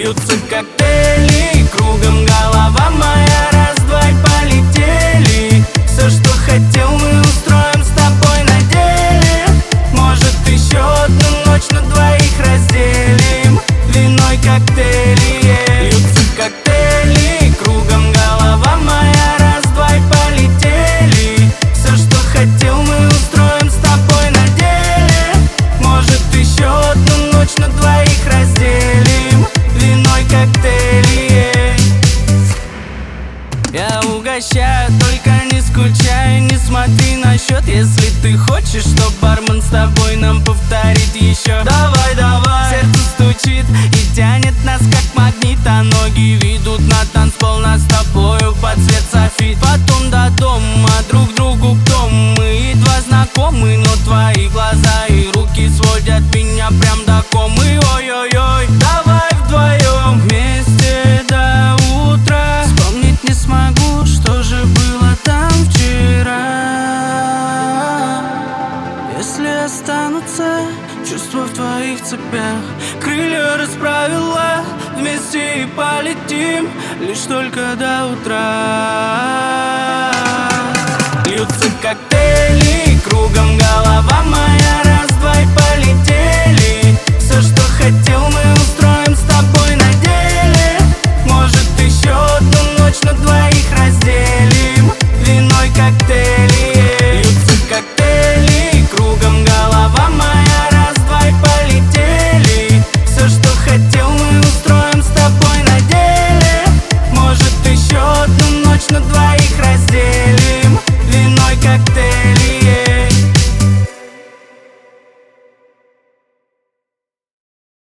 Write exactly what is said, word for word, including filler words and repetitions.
Льются коктейли, кругом голова моя, раз-два и полетели. Все, что хотел, мы устроим с тобой на деле. Может, еще одну ночь на двоих разделим вино и коктейли, yeah. Льются коктейли, кругом голова моя, раз-два и полетели. Все, что хотел, мы устроим с тобой на деле. Может, еще одну ночь на двоих разделим вино и коктейли, yeah. Я угощаю, только не скучай, не смотри на счет. Если ты хочешь, что бармен с тобой нам повторит еще. Давай, давай. Сердце стучит и тянет нас как магнит, а ноги ведут на танцпол, нас с тобою под цвет софит. Потом до дома, друг другу кто мы, едва знакомы, но твои глаза и руки сводят меня прям до комы. Ой-ой-ой, давай вдвоем вместе до утра. Вспомнить не смогу, что же было там вчера. Если останутся чувства в твоих цепях, крылья расправила, вместе и полетим лишь только до утра. Льются коктейли, кругом голова моя, раз-два и полетели. Все, что хотел,